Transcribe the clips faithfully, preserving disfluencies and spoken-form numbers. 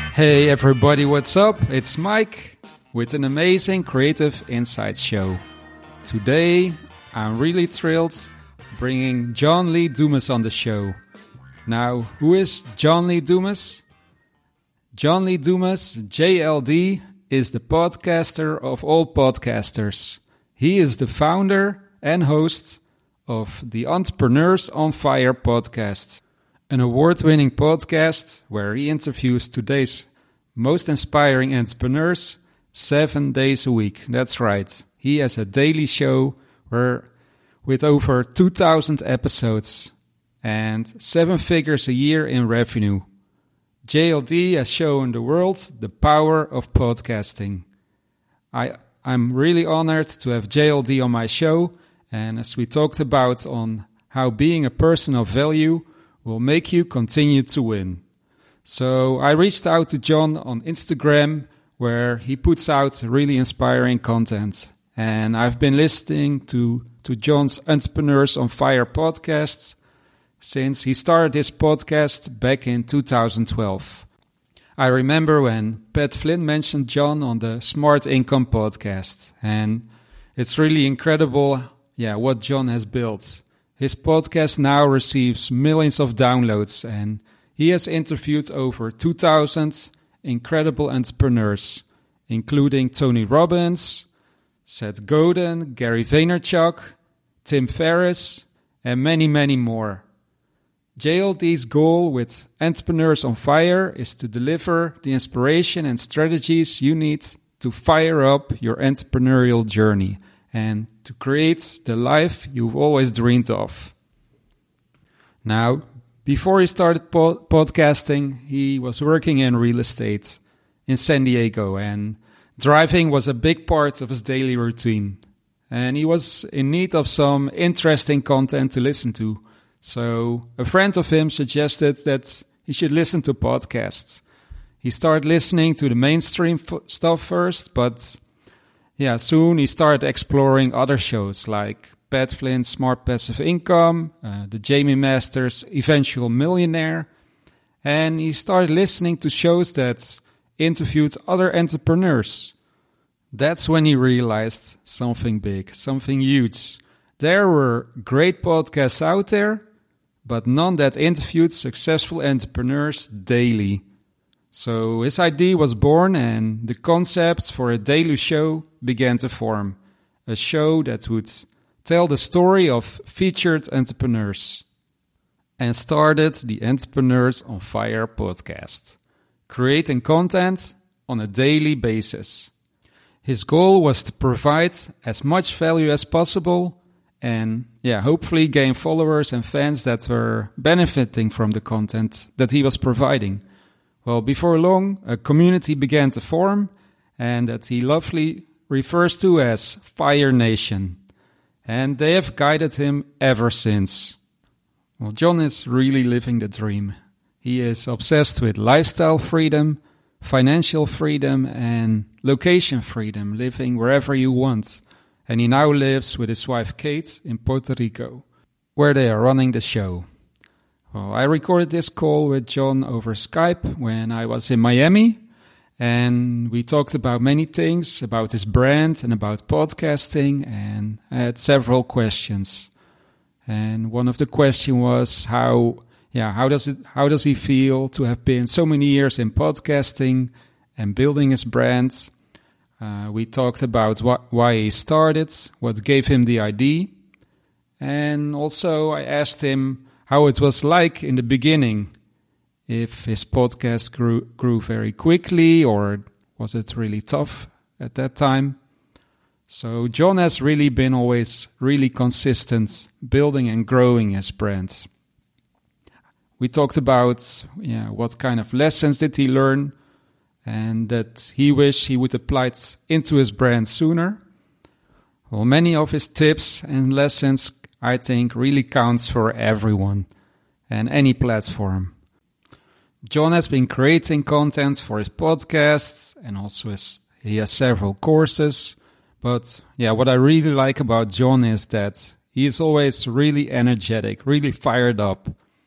Hey everybody, what's up? It's Mike with an amazing Creative Insights show. Today, I'm really thrilled bringing John Lee Dumas on the show. Now, who is John Lee Dumas? John Lee Dumas, J L D, is the podcaster of all podcasters. He is the founder and host of the Entrepreneurs on Fire podcast, an award-winning podcast where he interviews today's most inspiring entrepreneurs seven days a week. That's right. He has a daily show where, with over two thousand episodes and seven figures a year in revenue. J L D has shown the world the power of podcasting. I, I'm really honored to have J L D on my show, and as we talked about on how being a person of value will make you continue to win. So I reached out to John on Instagram, where he puts out really inspiring content. And I've been listening to, to John's Entrepreneurs on Fire podcasts since he started this podcast back in two thousand twelve. I remember when Pat Flynn mentioned John on the Smart Income podcast. And it's really incredible, yeah, what John has built. His podcast now receives millions of downloads, and he has interviewed over two thousand incredible entrepreneurs, including Tony Robbins, Seth Godin, Gary Vaynerchuk, Tim Ferriss, and many, many more. J L D's goal with Entrepreneurs on Fire is to deliver the inspiration and strategies you need to fire up your entrepreneurial journey and to create the life you've always dreamed of. Now, before he started po- podcasting, he was working in real estate in San Diego, and driving was a big part of his daily routine. And he was in need of some interesting content to listen to. So a friend of him suggested that he should listen to podcasts. He started listening to the mainstream f- stuff first, but yeah, soon he started exploring other shows like Pat Flynn's Smart Passive Income, uh, the Jamie Masters Eventual Millionaire, and he started listening to shows that interviewed other entrepreneurs. That's when he realized something big, something huge. There were great podcasts out there, but none that interviewed successful entrepreneurs daily. So his idea was born, and the concept for a daily show began to form. A show that would tell the story of featured entrepreneurs. And started the Entrepreneurs on Fire podcast, creating content on a daily basis. His goal was to provide as much value as possible and yeah, hopefully gain followers and fans that were benefiting from the content that he was providing. Well, before long, a community began to form, and that he lovingly refers to as Fire Nation. And they have guided him ever since. Well, John is really living the dream. He is obsessed with lifestyle freedom, financial freedom, and location freedom, living wherever you want. And he now lives with his wife Kate in Puerto Rico, where they are running the show. Well, I recorded this call with John over Skype when I was in Miami, and we talked about many things, about his brand and about podcasting, and I had several questions. And one of the questions was how, yeah, how does it, how does he feel to have been so many years in podcasting and building his brand? Uh, we talked about wh- why he started, what gave him the idea, and also I asked him how it was like in the beginning, if his podcast grew, grew very quickly or was it really tough at that time. So John has really been always really consistent, building and growing his brand. We talked about yeah, what kind of lessons did he learn, and that he wished he would apply it into his brand sooner. Well, many of his tips and lessons, I think, really counts for everyone and any platform. John has been creating content for his podcasts, and also his, he has several courses. But yeah, what I really like about John is that he is always really energetic, really fired up.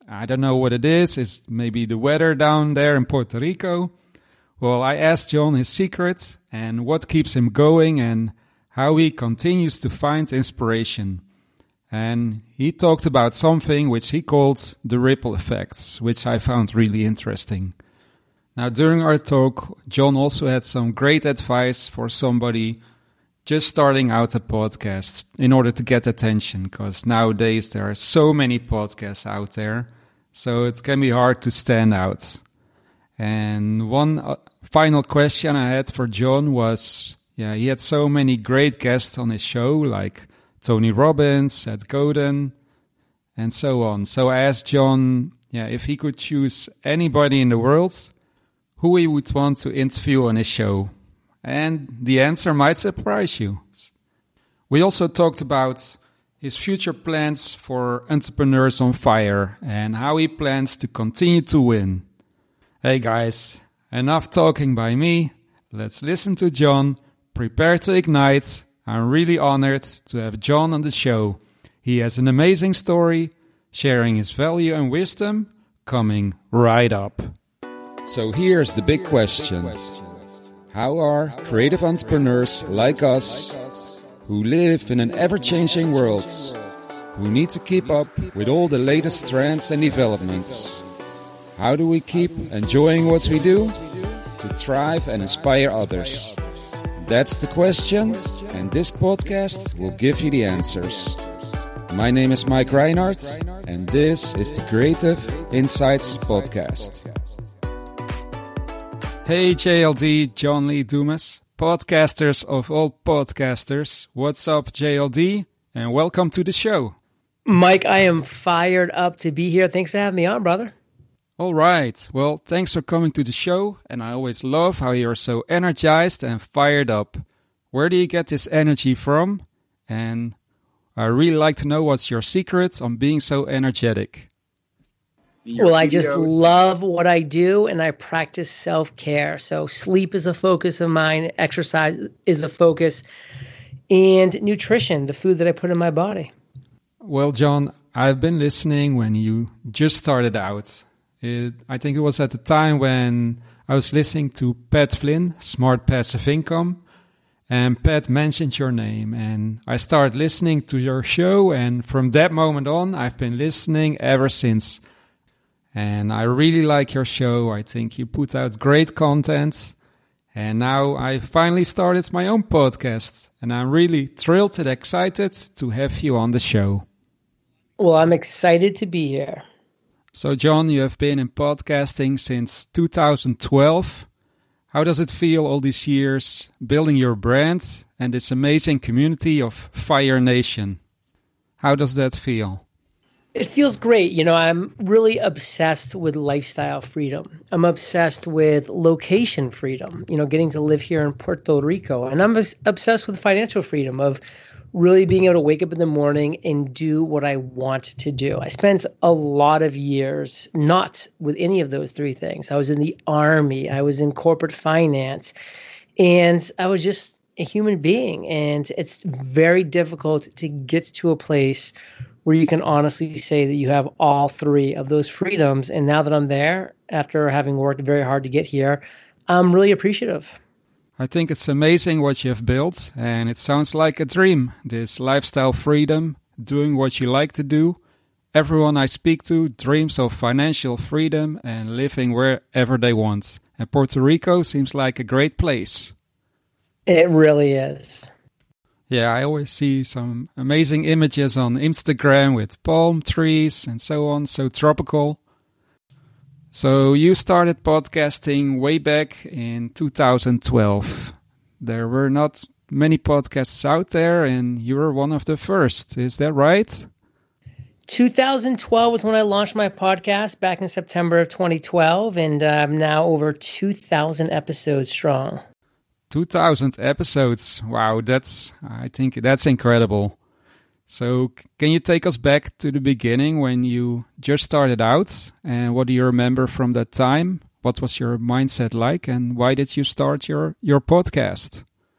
I don't know what it is. It's maybe the weather down there in Puerto Rico. Well, I asked John his secret and what keeps him going and how he continues to find inspiration. And he talked about something which he called the ripple effects, which I found really interesting. Now, during our talk, John also had some great advice for somebody just starting out a podcast in order to get attention, because nowadays there are so many podcasts out there, so it can be hard to stand out. And one uh, final question I had for John was, yeah, he had so many great guests on his show, like Tony Robbins, Seth Godin, and so on. So I asked John, yeah, if he could choose anybody in the world, who he would want to interview on his show. And the answer might surprise you. We also talked about his future plans for Entrepreneurs on Fire and how he plans to continue to win. Hey guys, enough talking by me. Let's listen to John. Prepare to ignite. I'm really honored to have John on the show. He has an amazing story, sharing his value and wisdom, coming right up. So here's the big question. How are creative entrepreneurs like us, who live in an ever-changing world, who need to keep up with all the latest trends and developments, how do we keep enjoying what we do to thrive and inspire others? That's the question, and this podcast will give you the answers. My name is Mike Reinhardt, and this is the Creative Insights Podcast. Hey J L D, John Lee Dumas, podcasters of all podcasters. What's up, J L D? And welcome to the show. Mike, I am fired up to be here. Thanks for having me on, brother. All right. Well, thanks for coming to the show. And I always love how you're so energized and fired up. Where do you get this energy from? And I really like to know what's your secret on being so energetic. Well, I just love what I do, and I practice self-care. So sleep is a focus of mine, exercise is a focus, and nutrition, the food that I put in my body. Well, John, I've been listening when you just started out. It, I think it was at the time when I was listening to Pat Flynn, Smart Passive Income, and Pat mentioned your name, and I started listening to your show, and from that moment on, I've been listening ever since. And I really like your show. I think you put out great content. And now I finally started my own podcast. And I'm really thrilled and excited to have you on the show. Well, I'm excited to be here. So, John, you have been in podcasting since two thousand twelve. How does it feel all these years building your brand and this amazing community of Fire Nation? How does that feel? It feels great. You know, I'm really obsessed with lifestyle freedom. I'm obsessed with location freedom, you know, getting to live here in Puerto Rico. And I'm obsessed with financial freedom of really being able to wake up in the morning and do what I want to do. I spent a lot of years not with any of those three things. I was in the Army. I was in corporate finance. And I was just a human being. And it's very difficult to get to a place where you can honestly say that you have all three of those freedoms. And now that I'm there, after having worked very hard to get here, I'm really appreciative. I think it's amazing what you have built, and it sounds like a dream, this lifestyle freedom, doing what you like to do. Everyone I speak to dreams of financial freedom and living wherever they want. And Puerto Rico seems like a great place. It really is. Yeah, I always see some amazing images on Instagram with palm trees and so on, so tropical. So you started podcasting way back in two thousand twelve. There were not many podcasts out there, and you were one of the first. Is that right? two thousand twelve was when I launched my podcast back in September of twenty twelve, and I'm now over two thousand episodes strong. two thousand episodes. Wow, that's, I think that's incredible. So can you take us back to the beginning when you just started out? And what do you remember from that time? What was your mindset like? And why did you start your, your podcast?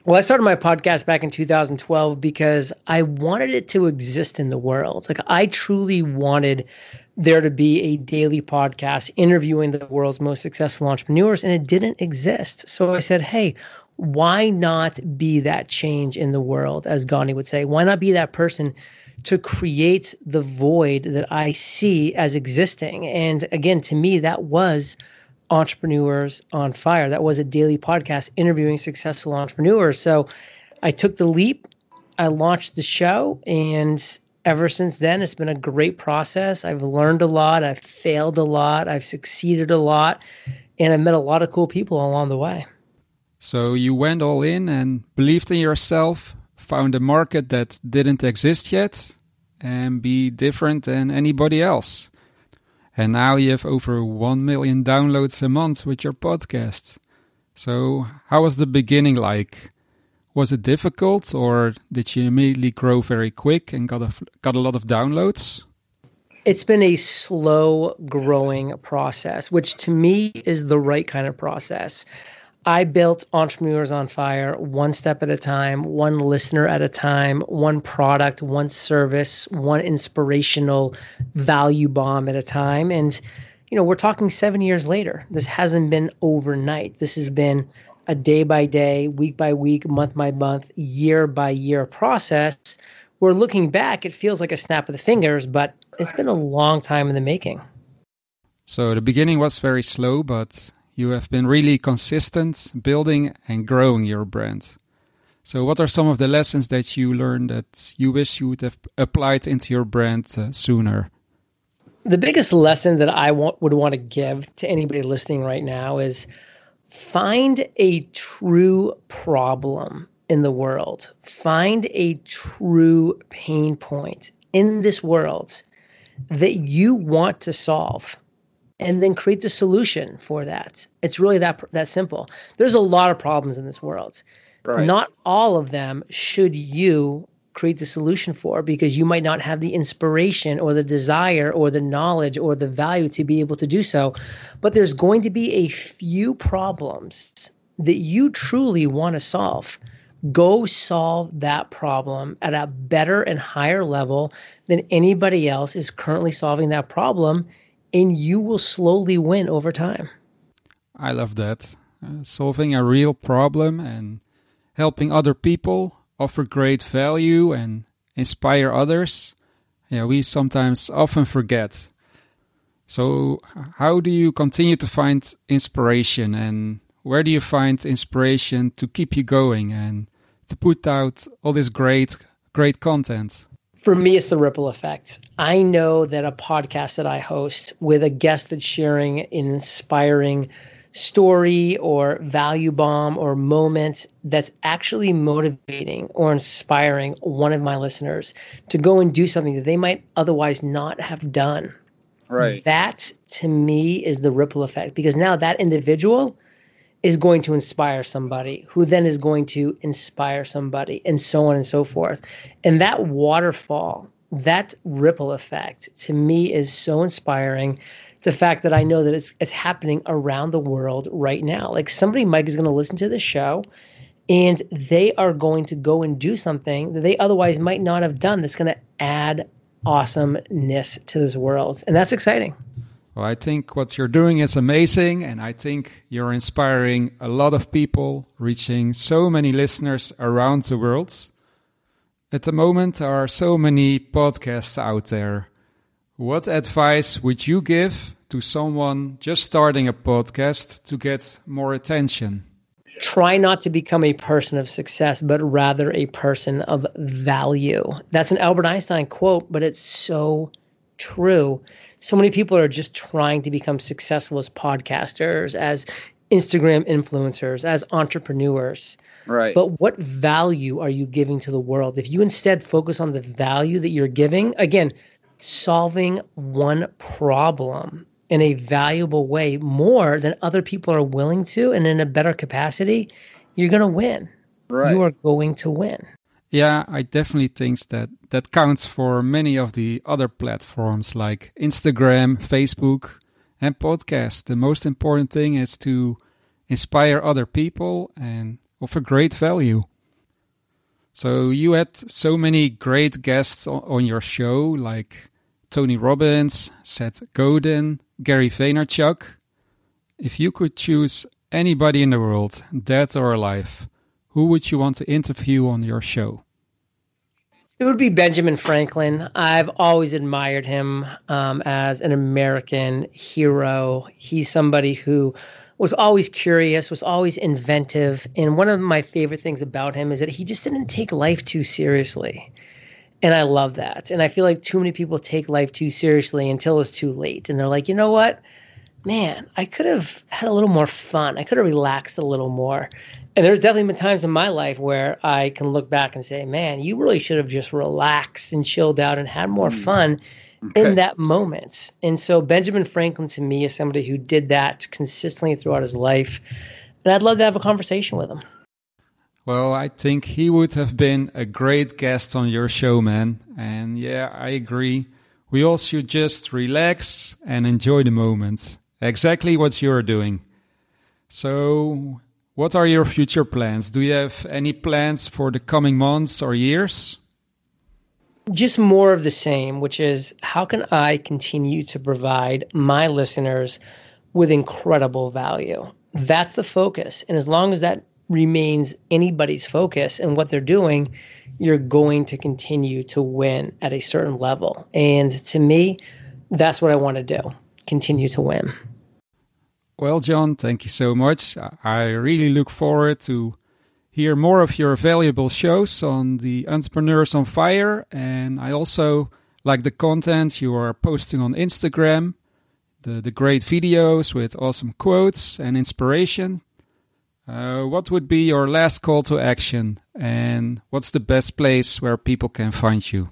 Well, I started my podcast back in two thousand twelve because I wanted it to exist in the world. Like, I truly wanted there to be a daily podcast interviewing the world's most successful entrepreneurs, and it didn't exist. So I said, hey, why not be that change in the world, as Gandhi would say? Why not be that person to create the void that I see as existing? And again, to me, that was Entrepreneurs on Fire. That was a daily podcast interviewing successful entrepreneurs. So I took the leap, I launched the show, and ever since then, it's been a great process. I've learned a lot, I've failed a lot, I've succeeded a lot, and I've met a lot of cool people along the way. So you went all in and believed in yourself, found a market that didn't exist yet, and be different than anybody else. And now you have over one million downloads a month with your podcast. So how was the beginning like? Was it difficult, or did you immediately grow very quick and got a, got a lot of downloads? It's been a slow growing process, which to me is the right kind of process. I built Entrepreneurs on Fire one step at a time, one listener at a time, one product, one service, one inspirational value bomb at a time. And, you know, we're talking seven years later. This hasn't been overnight. This has been a day by day, week by week, month by month, year by year process. We're looking back, it feels like a snap of the fingers, but it's been a long time in the making. So the beginning was very slow, but you have been really consistent building and growing your brand. So what are some of the lessons that you learned that you wish you would have applied into your brand uh, sooner? The biggest lesson that I want, would want to give to anybody listening right now is find a true problem in the world. Find a true pain point in this world that you want to solve, and then create the solution for that. It's really that that simple. There's a lot of problems in this world. Right. Not all of them should you create the solution for, because you might not have the inspiration or the desire or the knowledge or the value to be able to do so. But there's going to be a few problems that you truly want to solve. Go solve that problem at a better and higher level than anybody else is currently solving that problem, and you will slowly win over time. I love that. Uh, solving a real problem and helping other people offer great value and inspire others. Yeah, we sometimes often forget. So how do you continue to find inspiration, and where do you find inspiration to keep you going and to put out all this great, great content? For me, it's the ripple effect. I know that a podcast that I host with a guest that's sharing an inspiring story or value bomb or moment that's actually motivating or inspiring one of my listeners to go and do something that they might otherwise not have done. Right. That, to me, is the ripple effect, because now that individual is going to inspire somebody who then is going to inspire somebody, and so on and so forth. And that waterfall, that ripple effect, to me is so inspiring. The fact that I know that it's it's happening around the world right now. Like, somebody, Mike, is going to listen to this show, and they are going to go and do something that they otherwise might not have done that's going to add awesomeness to this world. And that's exciting. Well, I think what you're doing is amazing, and I think you're inspiring a lot of people, reaching so many listeners around the world. At the moment, there are so many podcasts out there. What advice would you give to someone just starting a podcast to get more attention? Try not to become a person of success, but rather a person of value. That's an Albert Einstein quote, but it's so true. So many people are just trying to become successful as podcasters, as Instagram influencers, as entrepreneurs. Right. But what value are you giving to the world? If you instead focus on the value that you're giving, again, solving one problem in a valuable way more than other people are willing to, and in a better capacity, you're going to win. Right. You are going to win. Yeah, I definitely think that that counts for many of the other platforms like Instagram, Facebook, and podcasts. The most important thing is to inspire other people and offer great value. So you had so many great guests on your show, like Tony Robbins, Seth Godin, Gary Vaynerchuk. If you could choose anybody in the world, dead or alive, who would you want to interview on your show? It would be Benjamin Franklin. I've always admired him um, as an American hero. He's somebody who was always curious, was always inventive. And one of my favorite things about him is that he just didn't take life too seriously. And I love that. And I feel like too many people take life too seriously until it's too late. And they're like, you know what? Man, I could have had a little more fun. I could have relaxed a little more. And there's definitely been times in my life where I can look back and say, man, you really should have just relaxed and chilled out and had more fun okay. in that moment. And so Benjamin Franklin to me is somebody who did that consistently throughout his life. And I'd love to have a conversation with him. Well, I think he would have been a great guest on your show, man. And yeah, I agree. We all should just relax and enjoy the moment. Exactly what you're doing. So, what are your future plans? Do you have any plans for the coming months or years? Just more of the same, which is how can I continue to provide my listeners with incredible value? That's the focus. And as long as that remains anybody's focus and what they're doing, you're going to continue to win at a certain level. And to me, that's what I want to do. Continue to win. Well, John, thank you so much. I really look forward to hear more of your valuable shows on the Entrepreneurs on Fire. And I also like the content you are posting on Instagram, the, the great videos with awesome quotes and inspiration. Uh, what would be your last call to action? And what's the best place where people can find you?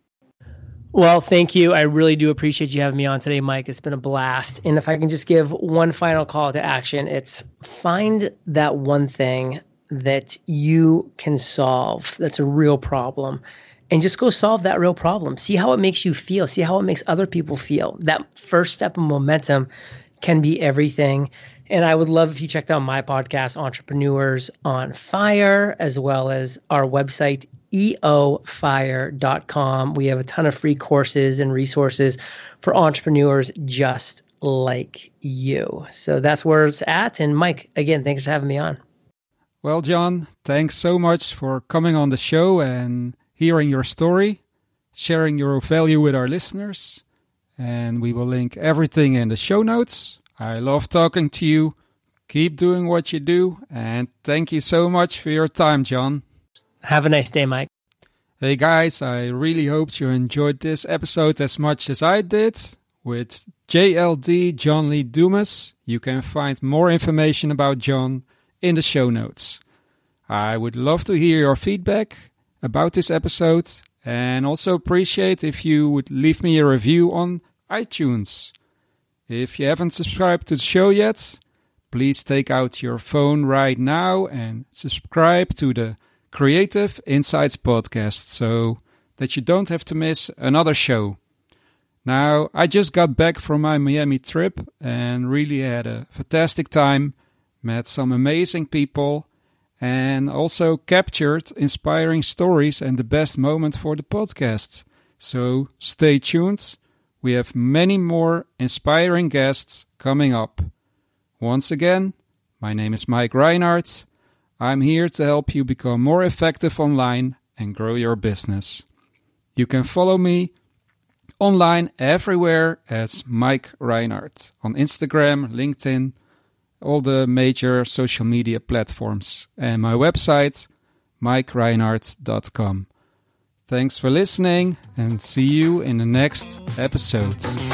Well, thank you. I really do appreciate you having me on today, Mike. It's been a blast. And if I can just give one final call to action, it's find that one thing that you can solve that's a real problem and just go solve that real problem. See how it makes you feel. See how it makes other people feel. That first step of momentum can be everything. And I would love if you checked out my podcast, Entrepreneurs on Fire, as well as our website, e o fire dot com. We have a ton of free courses and resources for entrepreneurs just like you. So that's where it's at. And Mike, again, thanks for having me on. Well, John, thanks so much for coming on the show and hearing your story, sharing your value with our listeners. And we will link everything in the show notes. I love talking to you. Keep doing what you do. And thank you so much for your time, John. Have a nice day, Mike. Hey guys, I really hope you enjoyed this episode as much as I did with J L D, John Lee Dumas. You can find more information about John in the show notes. I would love to hear your feedback about this episode and also appreciate if you would leave me a review on iTunes. If you haven't subscribed to the show yet, please take out your phone right now and subscribe to the Creative Insights podcast so that you don't have to miss another show. Now, I just got back from my Miami trip and really had a fantastic time, met some amazing people, and also captured inspiring stories and the best moment for the podcast. So stay tuned. We have many more inspiring guests coming up. Once again, my name is Mike Reinhardt. I'm here to help you become more effective online and grow your business. You can follow me online everywhere as Mike Reinhardt on Instagram, LinkedIn, all the major social media platforms, and my website, mike reinhardt dot com. Thanks for listening and see you in the next episode.